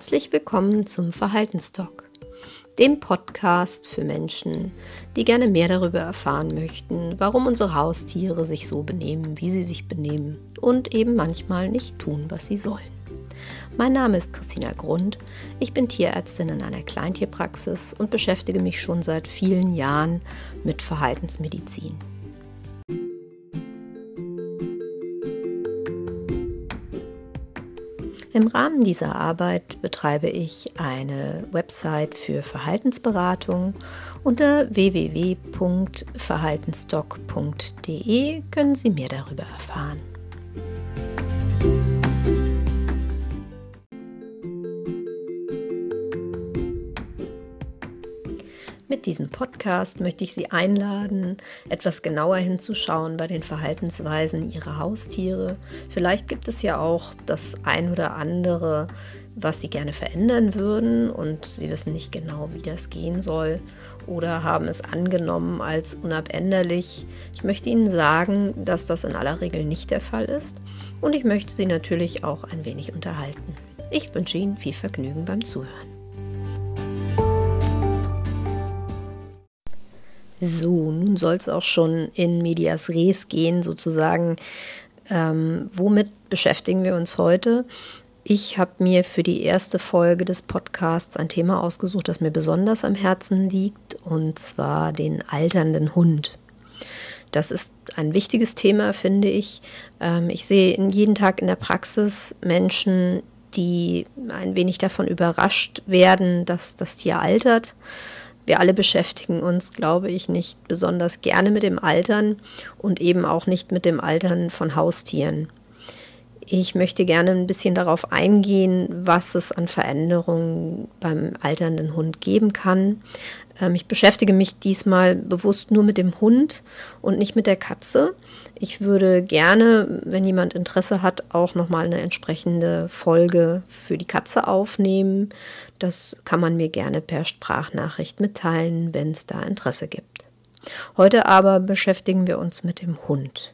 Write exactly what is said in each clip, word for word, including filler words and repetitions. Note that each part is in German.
Herzlich willkommen zum Verhaltenstalk, dem Podcast für Menschen, die gerne mehr darüber erfahren möchten, warum unsere Haustiere sich so benehmen, wie sie sich benehmen und eben manchmal nicht tun, was sie sollen. Mein Name ist Christina Grund, ich bin Tierärztin in einer Kleintierpraxis und beschäftige mich schon seit vielen Jahren mit Verhaltensmedizin. Im Rahmen dieser Arbeit betreibe ich eine Website für Verhaltensberatung. Unter w w w punkt verhaltensdoc punkt d e können Sie mehr darüber erfahren. Mit diesem Podcast möchte ich Sie einladen, etwas genauer hinzuschauen bei den Verhaltensweisen Ihrer Haustiere. Vielleicht gibt es ja auch das ein oder andere, was Sie gerne verändern würden und Sie wissen nicht genau, wie das gehen soll oder haben es angenommen als unabänderlich. Ich möchte Ihnen sagen, dass das in aller Regel nicht der Fall ist und ich möchte Sie natürlich auch ein wenig unterhalten. Ich wünsche Ihnen viel Vergnügen beim Zuhören. So, nun soll es auch schon in medias res gehen, sozusagen. Ähm, womit beschäftigen wir uns heute? Ich habe mir für die erste Folge des Podcasts ein Thema ausgesucht, das mir besonders am Herzen liegt, und zwar den alternden Hund. Das ist ein wichtiges Thema, finde ich. Ähm, ich sehe jeden Tag in der Praxis Menschen, die ein wenig davon überrascht werden, dass das Tier altert. Wir alle beschäftigen uns, glaube ich, nicht besonders gerne mit dem Altern und eben auch nicht mit dem Altern von Haustieren. Ich möchte gerne ein bisschen darauf eingehen, was es an Veränderungen beim alternden Hund geben kann. Ähm, ich beschäftige mich diesmal bewusst nur mit dem Hund und nicht mit der Katze. Ich würde gerne, wenn jemand Interesse hat, auch nochmal eine entsprechende Folge für die Katze aufnehmen. Das kann man mir gerne per Sprachnachricht mitteilen, wenn es da Interesse gibt. Heute aber beschäftigen wir uns mit dem Hund.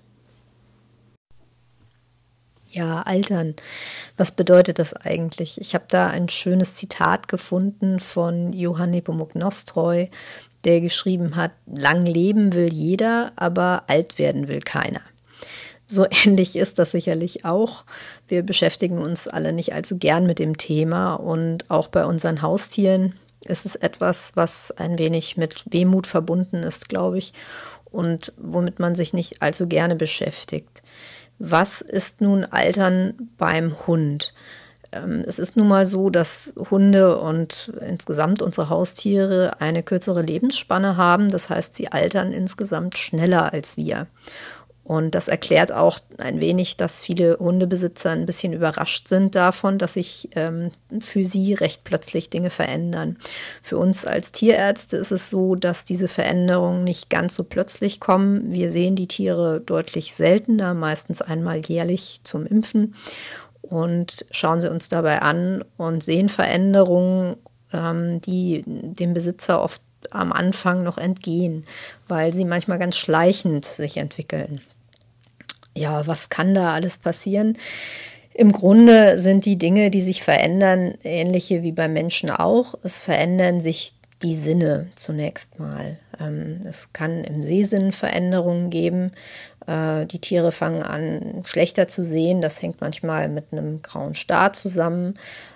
Ja, altern. Was bedeutet das eigentlich? Ich habe da ein schönes Zitat gefunden von Johann Nepomuk Nostroy, der geschrieben hat: Lang leben will jeder, aber alt werden will keiner. So ähnlich ist das sicherlich auch. Wir beschäftigen uns alle nicht allzu gern mit dem Thema und auch bei unseren Haustieren ist es etwas, was ein wenig mit Wehmut verbunden ist, glaube ich, und womit man sich nicht allzu gerne beschäftigt. Was ist nun Altern beim Hund? Es ist nun mal so, dass Hunde und insgesamt unsere Haustiere eine kürzere Lebensspanne haben. Das heißt, sie altern insgesamt schneller als wir. Und das erklärt auch ein wenig, dass viele Hundebesitzer ein bisschen überrascht sind davon, dass sich ähm, für sie recht plötzlich Dinge verändern. Für uns als Tierärzte ist es so, dass diese Veränderungen nicht ganz so plötzlich kommen. Wir sehen die Tiere deutlich seltener, meistens einmal jährlich zum Impfen, und schauen sie uns dabei an und sehen Veränderungen, ähm, die dem Besitzer oft am Anfang noch entgehen, weil sie manchmal ganz schleichend sich entwickeln. Ja, was kann da alles passieren? Im Grunde sind die Dinge, die sich verändern, ähnliche wie beim Menschen auch. Es verändern sich die Sinne zunächst mal. Es kann im Sehsinn Veränderungen geben. Die Tiere fangen an, schlechter zu sehen. Das hängt manchmal mit einem grauen Star zusammen.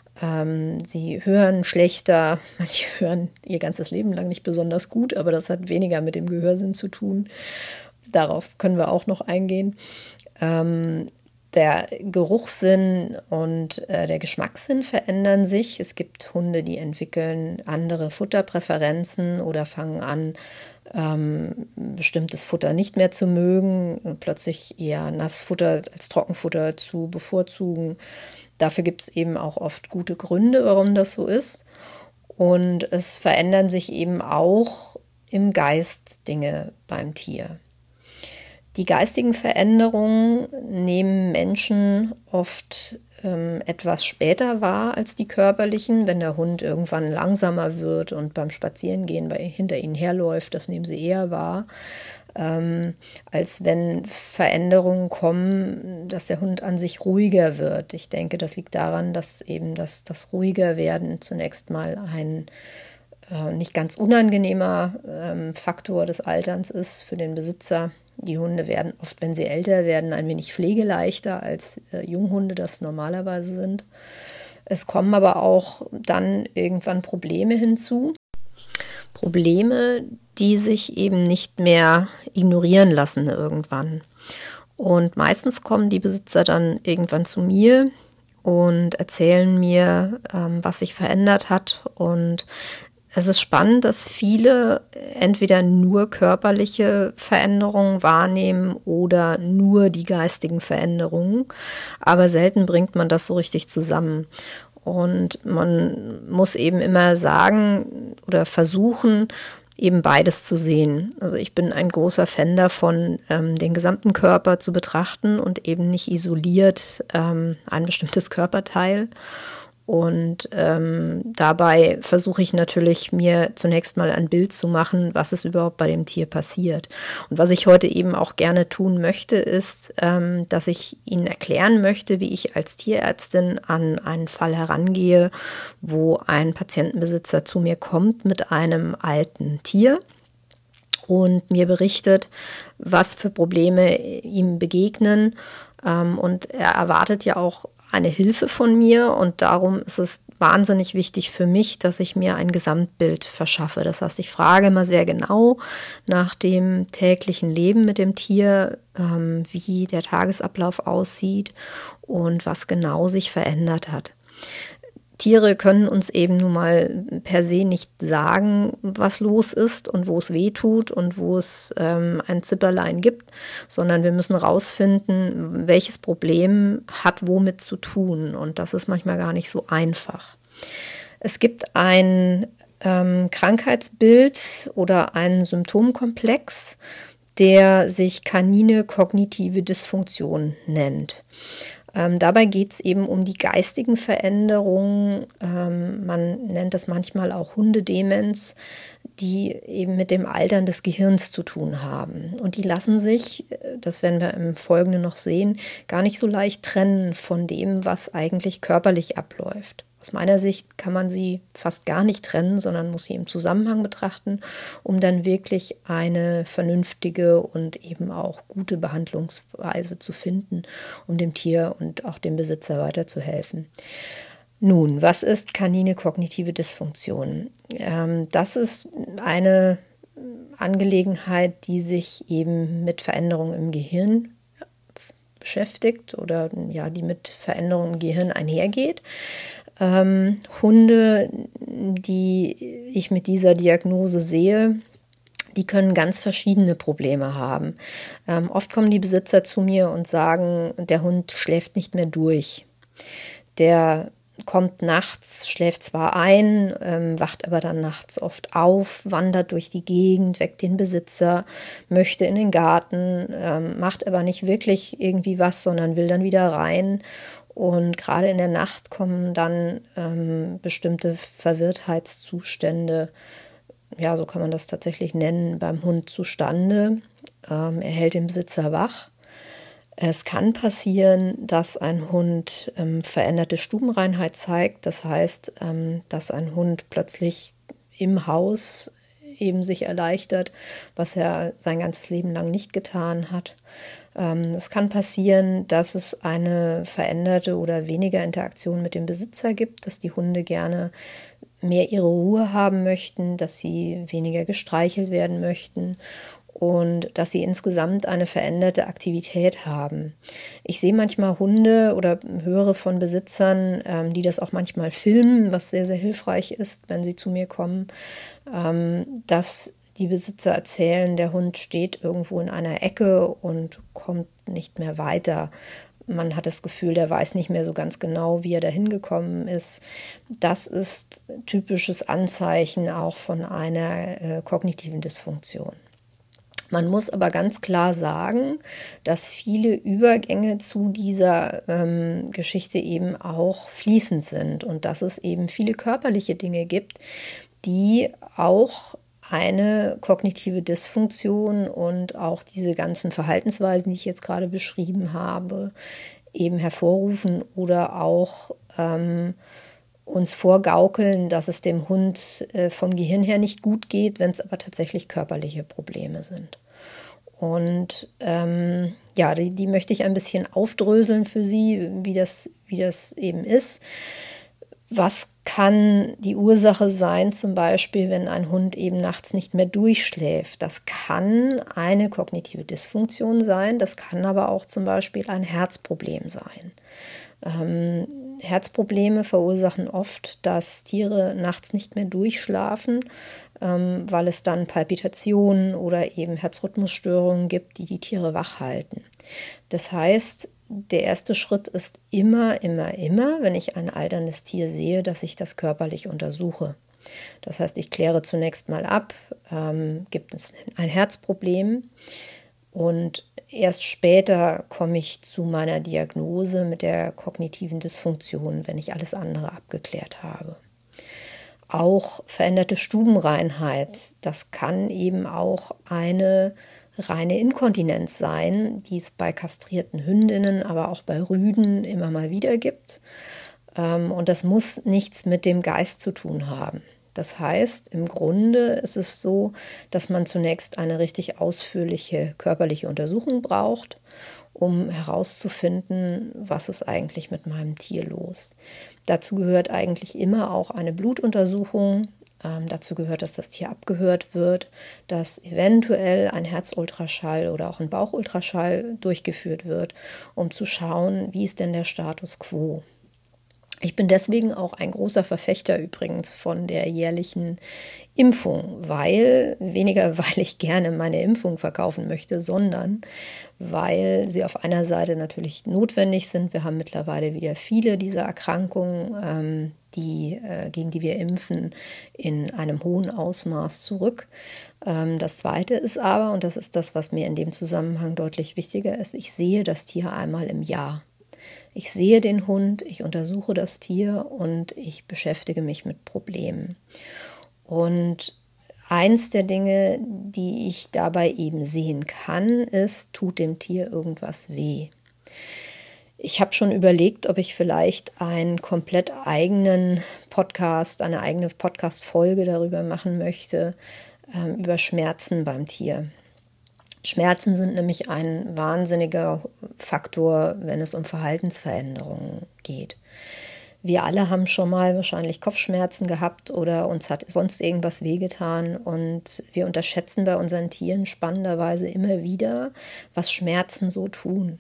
Sie hören schlechter. Manche hören ihr ganzes Leben lang nicht besonders gut, aber das hat weniger mit dem Gehörsinn zu tun. Darauf können wir auch noch eingehen. Ähm, der Geruchssinn und äh, der Geschmackssinn verändern sich. Es gibt Hunde, die entwickeln andere Futterpräferenzen oder fangen an, ähm, bestimmtes Futter nicht mehr zu mögen und plötzlich eher Nassfutter als Trockenfutter zu bevorzugen. Dafür gibt es eben auch oft gute Gründe, warum das so ist. Und es verändern sich eben auch im Geist Dinge beim Tier. Die geistigen Veränderungen nehmen Menschen oft ähm, etwas später wahr als die körperlichen. Wenn der Hund irgendwann langsamer wird und beim Spazierengehen bei, hinter ihnen herläuft, das nehmen sie eher wahr. ähm, als wenn Veränderungen kommen, dass der Hund an sich ruhiger wird. Ich denke, das liegt daran, dass eben das, das ruhiger werden zunächst mal ein äh, nicht ganz unangenehmer ähm, Faktor des Alterns ist für den Besitzer. Die Hunde werden oft, wenn sie älter werden, ein wenig pflegeleichter als äh, Junghunde das normalerweise sind. Es kommen aber auch dann irgendwann Probleme hinzu. Probleme, die sich eben nicht mehr ignorieren lassen irgendwann. Und meistens kommen die Besitzer dann irgendwann zu mir und erzählen mir, ähm, was sich verändert hat. Und es ist spannend, dass viele entweder nur körperliche Veränderungen wahrnehmen oder nur die geistigen Veränderungen. Aber selten bringt man das so richtig zusammen. Und man muss eben immer sagen oder versuchen, eben beides zu sehen. Also ich bin ein großer Fan davon, ähm, den gesamten Körper zu betrachten und eben nicht isoliert ähm, ein bestimmtes Körperteil. Und ähm, dabei versuche ich natürlich, mir zunächst mal ein Bild zu machen, was ist überhaupt bei dem Tier passiert. Und was ich heute eben auch gerne tun möchte, ist, ähm, dass ich Ihnen erklären möchte, wie ich als Tierärztin an einen Fall herangehe, wo ein Patientenbesitzer zu mir kommt mit einem alten Tier und mir berichtet, was für Probleme ihm begegnen. Ähm, und er erwartet ja auch eine Hilfe von mir und darum ist es wahnsinnig wichtig für mich, dass ich mir ein Gesamtbild verschaffe. Das heißt, ich frage immer sehr genau nach dem täglichen Leben mit dem Tier, ähm, wie der Tagesablauf aussieht und was genau sich verändert hat. Tiere können uns eben nun mal per se nicht sagen, was los ist und wo es weh tut und wo es ähm, ein Zipperlein gibt, sondern wir müssen rausfinden, welches Problem hat womit zu tun. Und das ist manchmal gar nicht so einfach. Es gibt ein ähm, Krankheitsbild oder einen Symptomkomplex, der sich kanine kognitive Dysfunktion nennt. Ähm, dabei geht es eben um die geistigen Veränderungen. Ähm, man nennt das manchmal auch Hundedemenz, die eben mit dem Altern des Gehirns zu tun haben. Und die lassen sich, das werden wir im Folgenden noch sehen, gar nicht so leicht trennen von dem, was eigentlich körperlich abläuft. Aus meiner Sicht kann man sie fast gar nicht trennen, sondern muss sie im Zusammenhang betrachten, um dann wirklich eine vernünftige und eben auch gute Behandlungsweise zu finden, um dem Tier und auch dem Besitzer weiterzuhelfen. Nun, was ist kanine kognitive Dysfunktion? Ähm, das ist eine Angelegenheit, die sich eben mit Veränderungen im Gehirn beschäftigt oder ja, die mit Veränderungen im Gehirn einhergeht. Ähm, Hunde, die ich mit dieser Diagnose sehe, die können ganz verschiedene Probleme haben. Ähm, oft kommen die Besitzer zu mir und sagen, der Hund schläft nicht mehr durch. Der kommt nachts, schläft zwar ein, ähm, wacht aber dann nachts oft auf, wandert durch die Gegend, weckt den Besitzer, möchte in den Garten, ähm, macht aber nicht wirklich irgendwie was, sondern will dann wieder rein. Und gerade in der Nacht kommen dann ähm, bestimmte Verwirrtheitszustände, ja, so kann man das tatsächlich nennen, beim Hund zustande. Ähm, er hält den Besitzer wach. Es kann passieren, dass ein Hund ähm, veränderte Stubenreinheit zeigt. Das heißt, ähm, dass ein Hund plötzlich im Haus eben sich erleichtert, was er sein ganzes Leben lang nicht getan hat. Ähm, es kann passieren, dass es eine veränderte oder weniger Interaktion mit dem Besitzer gibt, dass die Hunde gerne mehr ihre Ruhe haben möchten, dass sie weniger gestreichelt werden möchten und dass sie insgesamt eine veränderte Aktivität haben. Ich sehe manchmal Hunde oder höre von Besitzern, ähm, die das auch manchmal filmen, was sehr, sehr hilfreich ist, wenn sie zu mir kommen, ähm, dass die Besitzer erzählen, der Hund steht irgendwo in einer Ecke und kommt nicht mehr weiter. Man hat das Gefühl, der weiß nicht mehr so ganz genau, wie er dahin gekommen ist. Das ist typisches Anzeichen auch von einer äh, kognitiven Dysfunktion. Man muss aber ganz klar sagen, dass viele Übergänge zu dieser ähm, Geschichte eben auch fließend sind und dass es eben viele körperliche Dinge gibt, die auch eine kognitive Dysfunktion und auch diese ganzen Verhaltensweisen, die ich jetzt gerade beschrieben habe, eben hervorrufen oder auch ähm, uns vorgaukeln, dass es dem Hund äh, vom Gehirn her nicht gut geht, wenn es aber tatsächlich körperliche Probleme sind. Und ähm, ja, die, die möchte ich ein bisschen aufdröseln für Sie, wie das, wie das eben ist. Was kann die Ursache sein, zum Beispiel, wenn ein Hund eben nachts nicht mehr durchschläft? Das kann eine kognitive Dysfunktion sein, das kann aber auch zum Beispiel ein Herzproblem sein. Ähm, Herzprobleme verursachen oft, dass Tiere nachts nicht mehr durchschlafen, ähm, weil es dann Palpitationen oder eben Herzrhythmusstörungen gibt, die die Tiere wach halten. Das heißt, der erste Schritt ist immer, immer, immer, wenn ich ein alterndes Tier sehe, dass ich das körperlich untersuche. Das heißt, ich kläre zunächst mal ab, ähm, gibt es ein Herzproblem, und erst später komme ich zu meiner Diagnose mit der kognitiven Dysfunktion, wenn ich alles andere abgeklärt habe. Auch veränderte Stubenreinheit, das kann eben auch eine reine Inkontinenz sein, die es bei kastrierten Hündinnen, aber auch bei Rüden immer mal wieder gibt. Und das muss nichts mit dem Geist zu tun haben. Das heißt, im Grunde ist es so, dass man zunächst eine richtig ausführliche körperliche Untersuchung braucht, um herauszufinden, was ist eigentlich mit meinem Tier los. Dazu gehört eigentlich immer auch eine Blutuntersuchung. Ähm, dazu gehört, dass das Tier abgehört wird, dass eventuell ein Herzultraschall oder auch ein Bauchultraschall durchgeführt wird, um zu schauen, wie ist denn der Status quo. Ich bin deswegen auch ein großer Verfechter übrigens von der jährlichen Impfung, weil, weniger weil ich gerne meine Impfung verkaufen möchte, sondern weil sie auf einer Seite natürlich notwendig sind. Wir haben mittlerweile wieder viele dieser Erkrankungen, ähm, die, äh, gegen die wir impfen, in einem hohen Ausmaß zurück. Ähm, das Zweite ist aber, und das ist das, was mir in dem Zusammenhang deutlich wichtiger ist, ich sehe das Tier einmal im Jahr. Ich sehe den Hund, ich untersuche das Tier und ich beschäftige mich mit Problemen. Und eins der Dinge, die ich dabei eben sehen kann, ist, tut dem Tier irgendwas weh? Ich habe schon überlegt, ob ich vielleicht einen komplett eigenen Podcast, eine eigene Podcast-Folge darüber machen möchte, ähm, über Schmerzen beim Tier. Schmerzen sind nämlich ein wahnsinniger Faktor, wenn es um Verhaltensveränderungen geht. Wir alle haben schon mal wahrscheinlich Kopfschmerzen gehabt oder uns hat sonst irgendwas wehgetan, und wir unterschätzen bei unseren Tieren spannenderweise immer wieder, was Schmerzen so tun.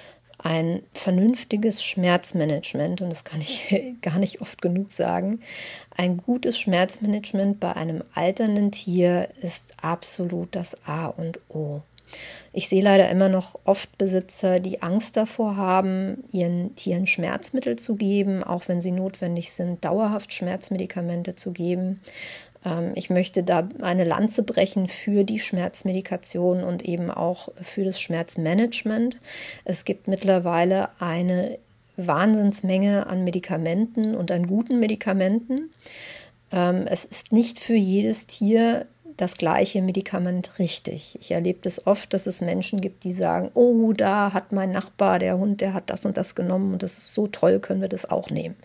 Ein vernünftiges Schmerzmanagement, und das kann ich gar nicht oft genug sagen, ein gutes Schmerzmanagement bei einem alternden Tier ist absolut das A und O. Ich sehe leider immer noch oft Besitzer, die Angst davor haben, ihren Tieren Schmerzmittel zu geben, auch wenn sie notwendig sind, dauerhaft Schmerzmedikamente zu geben. Ähm, ich möchte da eine Lanze brechen für die Schmerzmedikation und eben auch für das Schmerzmanagement. Es gibt mittlerweile eine Wahnsinnsmenge an Medikamenten und an guten Medikamenten. Ähm, es ist nicht für jedes Tier das gleiche Medikament richtig. Ich erlebe das oft, dass es Menschen gibt, die sagen, oh, da hat mein Nachbar, der Hund, der hat das und das genommen und das ist so toll, können wir das auch nehmen.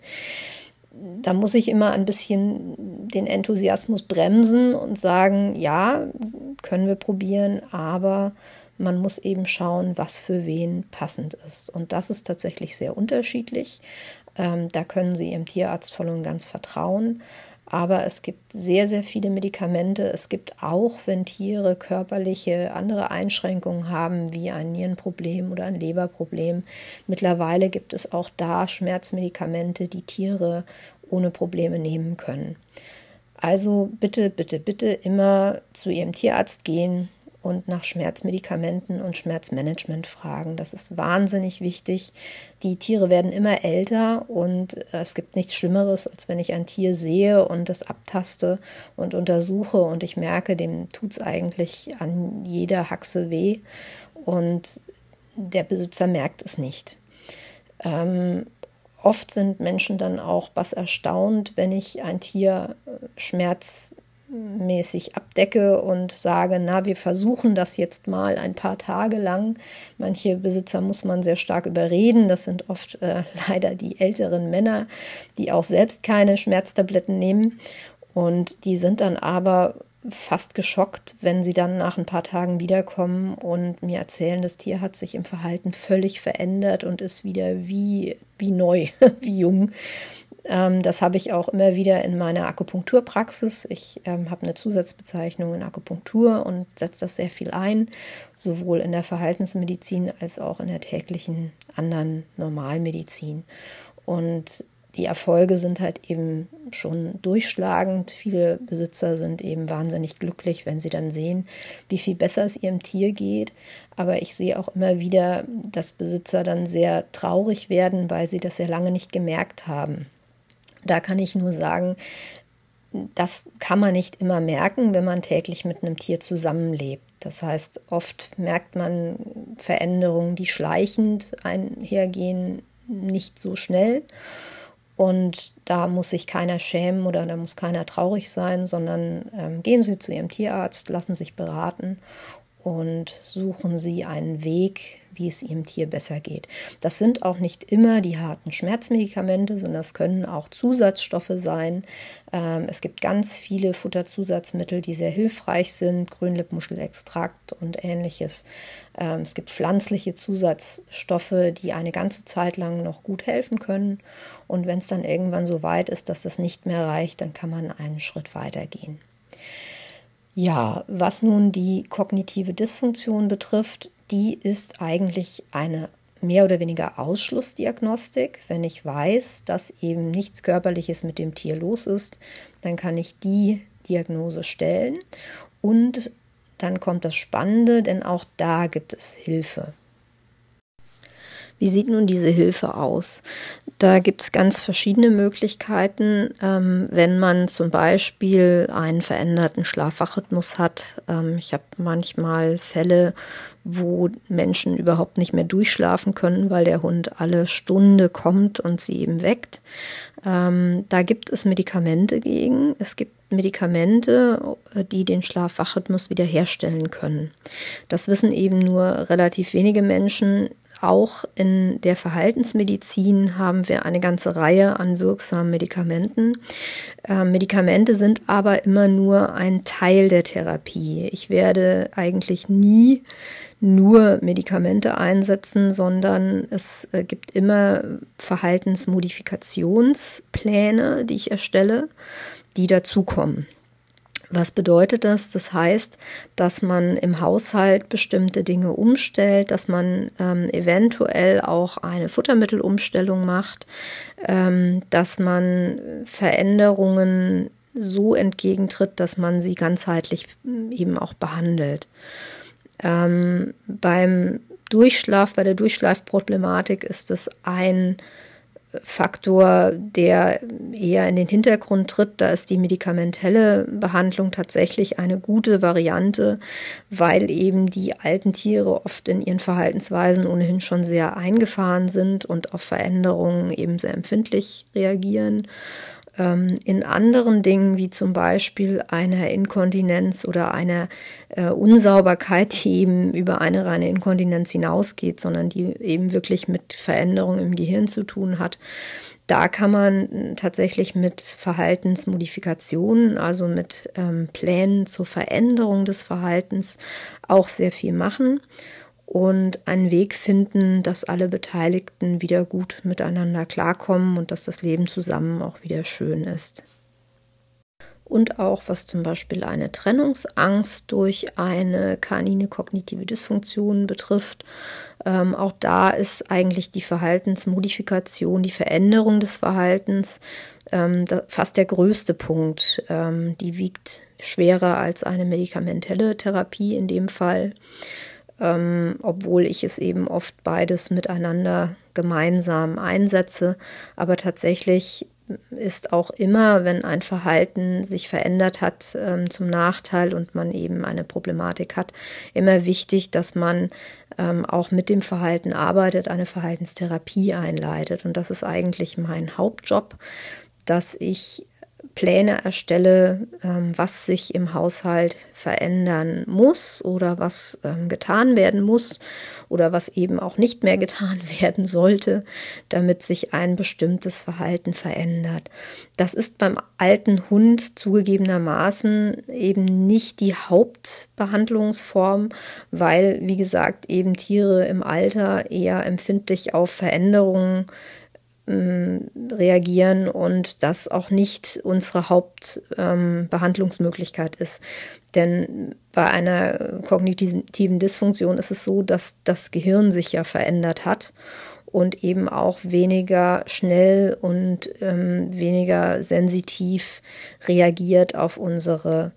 Da muss ich immer ein bisschen den Enthusiasmus bremsen und sagen, ja, können wir probieren, aber man muss eben schauen, was für wen passend ist. Und das ist tatsächlich sehr unterschiedlich. Ähm, da können Sie Ihrem Tierarzt voll und ganz vertrauen. Aber es gibt sehr, sehr viele Medikamente. Es gibt auch, wenn Tiere körperliche andere Einschränkungen haben, wie ein Nierenproblem oder ein Leberproblem. Mittlerweile gibt es auch da Schmerzmedikamente, die Tiere ohne Probleme nehmen können. Also bitte, bitte, bitte immer zu Ihrem Tierarzt gehen und nach Schmerzmedikamenten und Schmerzmanagement fragen. Das ist wahnsinnig wichtig. Die Tiere werden immer älter und es gibt nichts Schlimmeres, als wenn ich ein Tier sehe und das abtaste und untersuche und ich merke, dem tut es eigentlich an jeder Haxe weh und der Besitzer merkt es nicht. Ähm, oft sind Menschen dann auch was erstaunt, wenn ich ein Tier Schmerz mäßig abdecke und sage, na, wir versuchen das jetzt mal ein paar Tage lang. Manche Besitzer muss man sehr stark überreden. Das sind oft äh, leider die älteren Männer, die auch selbst keine Schmerztabletten nehmen. Und die sind dann aber fast geschockt, wenn sie dann nach ein paar Tagen wiederkommen und mir erzählen, das Tier hat sich im Verhalten völlig verändert und ist wieder wie, wie neu, wie jung. Ähm, das habe ich auch immer wieder in meiner Akupunkturpraxis. Ich ähm, habe eine Zusatzbezeichnung in Akupunktur und setze das sehr viel ein, sowohl in der Verhaltensmedizin als auch in der täglichen anderen Normalmedizin. Und die Erfolge sind halt eben schon durchschlagend. Viele Besitzer sind eben wahnsinnig glücklich, wenn sie dann sehen, wie viel besser es ihrem Tier geht. Aber ich sehe auch immer wieder, dass Besitzer dann sehr traurig werden, weil sie das sehr lange nicht gemerkt haben. Da kann ich nur sagen, das kann man nicht immer merken, wenn man täglich mit einem Tier zusammenlebt. Das heißt, oft merkt man Veränderungen, die schleichend einhergehen, nicht so schnell. Und da muss sich keiner schämen oder da muss keiner traurig sein, sondern ähm, gehen Sie zu Ihrem Tierarzt, lassen sich beraten und suchen Sie einen Weg, wie es Ihrem Tier besser geht. Das sind auch nicht immer die harten Schmerzmedikamente, sondern es können auch Zusatzstoffe sein. Ähm, es gibt ganz viele Futterzusatzmittel, die sehr hilfreich sind, Grünlippmuschelextrakt und ähnliches. Ähm, es gibt pflanzliche Zusatzstoffe, die eine ganze Zeit lang noch gut helfen können. Und wenn es dann irgendwann so weit ist, dass das nicht mehr reicht, dann kann man einen Schritt weiter gehen. Ja, was nun die kognitive Dysfunktion betrifft, die ist eigentlich eine mehr oder weniger Ausschlussdiagnostik. Wenn ich weiß, dass eben nichts Körperliches mit dem Tier los ist, dann kann ich die Diagnose stellen. Und dann kommt das Spannende, denn auch da gibt es Hilfe. Wie sieht nun diese Hilfe aus? Da gibt es ganz verschiedene Möglichkeiten, ähm, wenn man zum Beispiel einen veränderten Schlaf-Wach-Rhythmus hat. Ähm, ich habe manchmal Fälle, wo Menschen überhaupt nicht mehr durchschlafen können, weil der Hund alle Stunde kommt und sie eben weckt. Ähm, da gibt es Medikamente gegen. Es gibt Medikamente, die den Schlaf-Wach-Rhythmus wiederherstellen können. Das wissen eben nur relativ wenige Menschen. Auch in der Verhaltensmedizin haben wir eine ganze Reihe an wirksamen Medikamenten. Äh, Medikamente sind aber immer nur ein Teil der Therapie. Ich werde eigentlich nie nur Medikamente einsetzen, sondern es äh, gibt immer Verhaltensmodifikationspläne, die ich erstelle, die dazukommen. Was bedeutet das? Das heißt, dass man im Haushalt bestimmte Dinge umstellt, dass man ähm, eventuell auch eine Futtermittelumstellung macht, ähm, dass man Veränderungen so entgegentritt, dass man sie ganzheitlich eben auch behandelt. Ähm, beim Durchschlaf, bei der Durchschlafproblematik ist es ein Faktor, der eher in den Hintergrund tritt. Da ist die medikamentelle Behandlung tatsächlich eine gute Variante, weil eben die alten Tiere oft in ihren Verhaltensweisen ohnehin schon sehr eingefahren sind und auf Veränderungen eben sehr empfindlich reagieren. In anderen Dingen, wie zum Beispiel einer Inkontinenz oder einer äh, Unsauberkeit, die eben über eine reine Inkontinenz hinausgeht, sondern die eben wirklich mit Veränderungen im Gehirn zu tun hat, da kann man tatsächlich mit Verhaltensmodifikationen, also mit ähm, Plänen zur Veränderung des Verhaltens auch sehr viel machen und einen Weg finden, dass alle Beteiligten wieder gut miteinander klarkommen und dass das Leben zusammen auch wieder schön ist. Und auch was zum Beispiel eine Trennungsangst durch eine kanine kognitive Dysfunktion betrifft, ähm, auch da ist eigentlich die Verhaltensmodifikation, die Veränderung des Verhaltens ähm, da, fast der größte Punkt. Ähm, die wiegt schwerer als eine medikamentelle Therapie in dem Fall. Ähm, obwohl ich es eben oft beides miteinander gemeinsam einsetze. Aber tatsächlich ist auch immer, wenn ein Verhalten sich verändert hat ähm, zum Nachteil und man eben eine Problematik hat, immer wichtig, dass man ähm, auch mit dem Verhalten arbeitet, eine Verhaltenstherapie einleitet. Und das ist eigentlich mein Hauptjob, dass ich Pläne erstelle, ähm, was sich im Haushalt verändern muss oder was ähm, getan werden muss oder was eben auch nicht mehr getan werden sollte, damit sich ein bestimmtes Verhalten verändert. Das ist beim alten Hund zugegebenermaßen eben nicht die Hauptbehandlungsform, weil, wie gesagt, eben Tiere im Alter eher empfindlich auf Veränderungen reagieren und das auch nicht unsere Hauptbehandlungsmöglichkeit ähm, ist. Denn bei einer kognitiven Dysfunktion ist es so, dass das Gehirn sich ja verändert hat und eben auch weniger schnell und ähm, weniger sensitiv reagiert auf unsere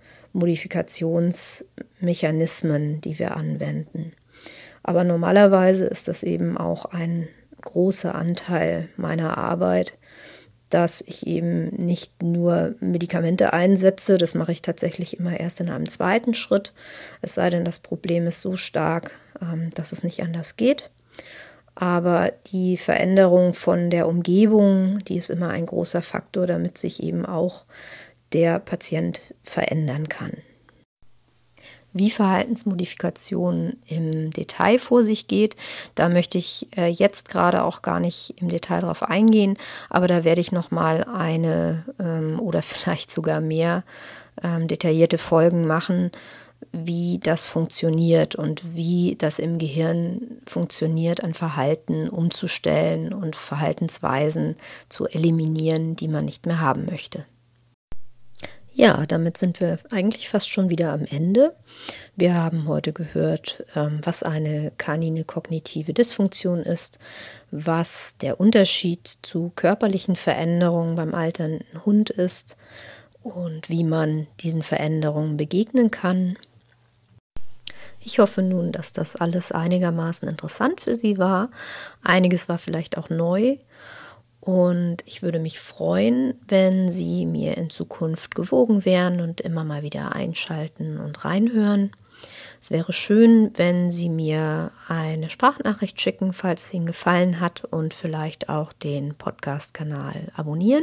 Modifikationsmechanismen, die wir anwenden. Aber normalerweise ist das eben auch ein großer Anteil meiner Arbeit, dass ich eben nicht nur Medikamente einsetze, das mache ich tatsächlich immer erst in einem zweiten Schritt, es sei denn, das Problem ist so stark, dass es nicht anders geht. Aber die Veränderung von der Umgebung, die ist immer ein großer Faktor, damit sich eben auch der Patient verändern kann. Wie Verhaltensmodifikation im Detail vor sich geht, da möchte ich äh, jetzt gerade auch gar nicht im Detail drauf eingehen, aber da werde ich nochmal eine ähm, oder vielleicht sogar mehr ähm, detaillierte Folgen machen, wie das funktioniert und wie das im Gehirn funktioniert, ein Verhalten umzustellen und Verhaltensweisen zu eliminieren, die man nicht mehr haben möchte. Ja, damit sind wir eigentlich fast schon wieder am Ende. Wir haben heute gehört, was eine kanine kognitive Dysfunktion ist, was der Unterschied zu körperlichen Veränderungen beim alternden Hund ist und wie man diesen Veränderungen begegnen kann. Ich hoffe nun, dass das alles einigermaßen interessant für Sie war. Einiges war vielleicht auch neu. Und ich würde mich freuen, wenn Sie mir in Zukunft gewogen wären und immer mal wieder einschalten und reinhören. Es wäre schön, wenn Sie mir eine Sprachnachricht schicken, falls es Ihnen gefallen hat und vielleicht auch den Podcast-Kanal abonnieren.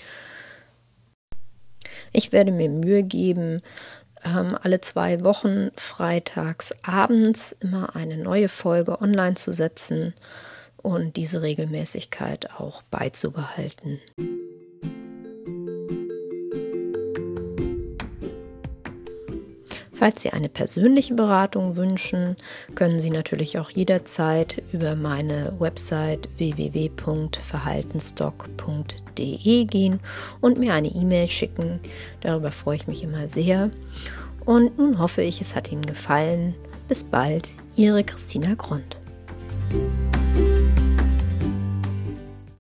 Ich werde mir Mühe geben, alle zwei Wochen freitags abends immer eine neue Folge online zu setzen und diese Regelmäßigkeit auch beizubehalten. Falls Sie eine persönliche Beratung wünschen, können Sie natürlich auch jederzeit über meine Website w w w punkt verhaltensdoc punkt d e gehen und mir eine E-Mail schicken. Darüber freue ich mich immer sehr. Und nun hoffe ich, es hat Ihnen gefallen. Bis bald, Ihre Christina Grund.